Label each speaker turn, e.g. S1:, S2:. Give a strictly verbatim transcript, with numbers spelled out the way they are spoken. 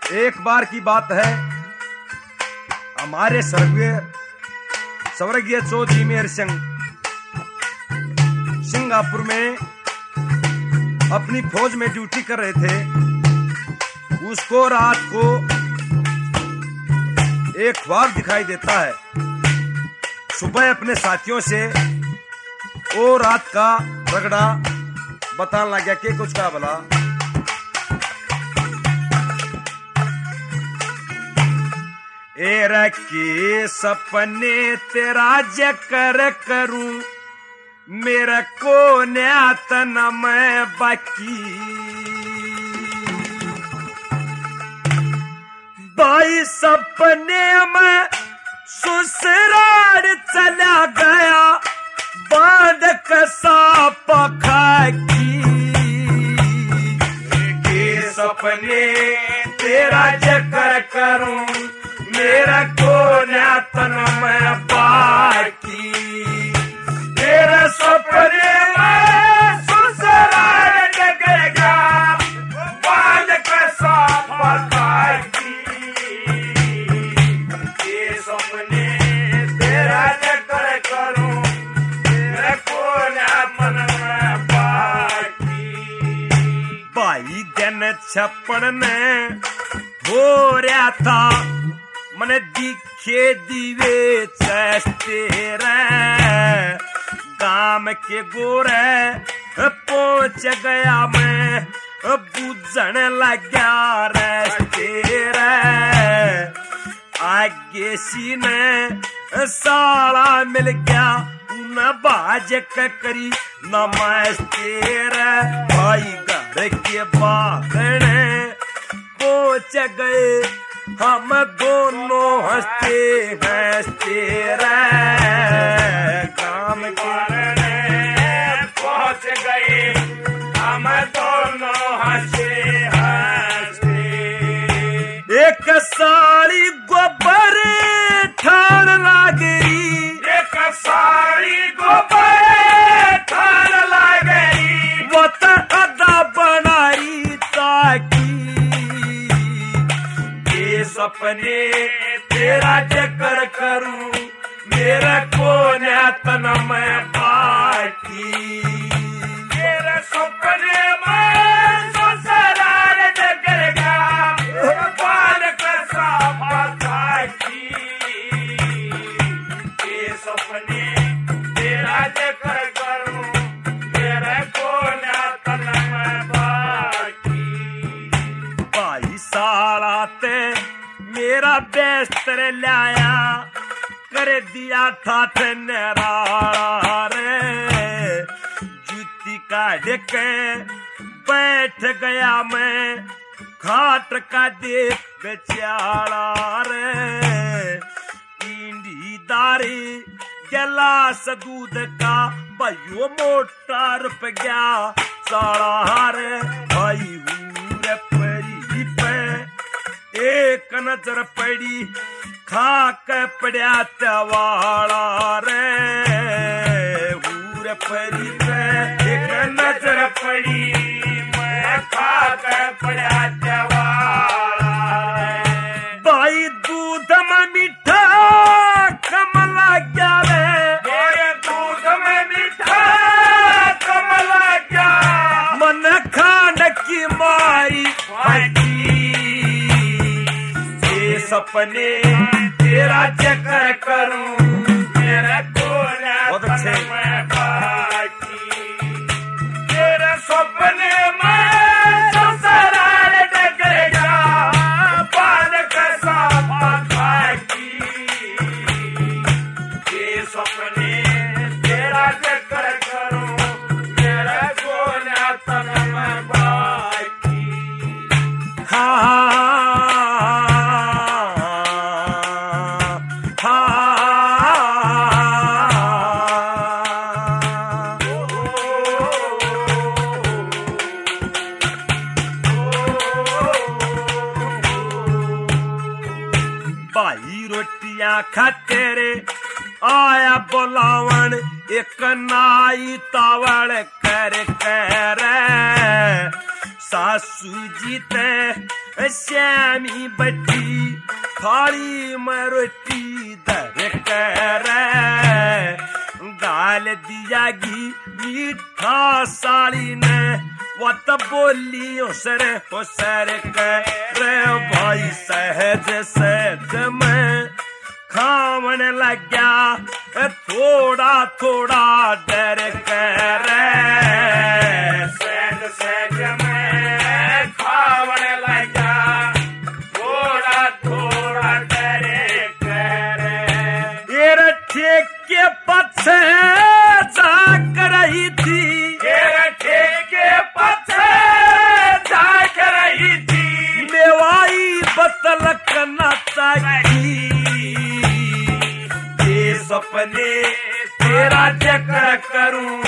S1: एक बार की बात है, हमारे स्वर्गीय स्वर्गीय चौधरी मेहर सिंह सिंगापुर में अपनी फौज में ड्यूटी कर रहे थे। उसको रात को एक ख्वाब दिखाई देता है। सुबह अपने साथियों से वो रात का रगड़ा बताने लग गया कि कुछ का भला। ए रखी सपने तेरा जकर करूं, मेरा को न्यातन मैं बाकी। भाई सपने में ससुराल चला गया, बांध कसा पखाकी। के सपने तेरा जकर करूं, मेरा को न्यातन मैं बाकी। तेरे सपने में ससुराल जगेगा, बांध कसा पखाकी। ये सपने तेरा जकर करूं, मेरा को न्यातन मैं बाकी। भाई दिन छप्पन में हो रहा था, मने दिखे दिवे चस्तेरे। गाम के गोरे पहुंच गया मैं, बुझन लग्या रस्तेरे। आगे सीने साला मिल गया, उन बाज करी नमस्तेरे। भाई घर के बागने पहुंच गए, हम दोनों हंसते हंसते रहे। काम करने पहुंच गए, हम दोनों हंसते हंसते। एक साड़ी गोबर ठान लागरी, एक साड़ी गोबर ठान लागरी। वो तो अदा बनाई ताकि सपने तेरा जकर करूं, मेरा को न्यातन मैं बाकी। तेरे सपने में ससुराल जगेगा, बांध कसा पखाकी। ये सपने तेरा जकर करूं, मेरा को न्यातन मैं बाकी। भाई साला ते मेरा बेस्तर लाया, कर दिया था तेरा रे। जूती काट के बैठ गया मैं, घाट का देख बेचारा रे। इंडी दारी गिलास दूध का, भाइयों मोटा रुप गया सारा रे। भाई हूरे परी पे एक नजर पड़ी, खाक पड़ा तवाड़ा रे। हूर परी पे एक नजर पड़ी, मैं खाक पड़ा तवाड़ा रे। भाई दूध में मीठा कमला क्या रे, दूध में मीठा कमला क्या। मन खाने की मारी सपने तेरा जकर करूं, मेरा को न्यातन मैं बाकी। तेरे सपने में ससुराल जगेगा, बांध कसा पखाकी। ये सपने तेरा जकर करूं, मेरा को न्यातन मैं बाकी। हाँ खाते रे आया बुलावन, एक नाई तावड़ कर कर। सासू जी ते श्यामी बटी थाली में रोटी दर कर दाल दिया घी मीठा साड़ी ने वो तब बोली सर हो सर कर भाई सहज सहज में खावन लग गया थोड़ा थोड़ा डर कर सहज सहज में खावन लग गया थोड़ा थोड़ा डर कर ये ठीक के पछे जाग रही थी ये ठीक के पछे जाग रही थी मेवाई बतलक न ताकी सपने तेरा चक्र करूं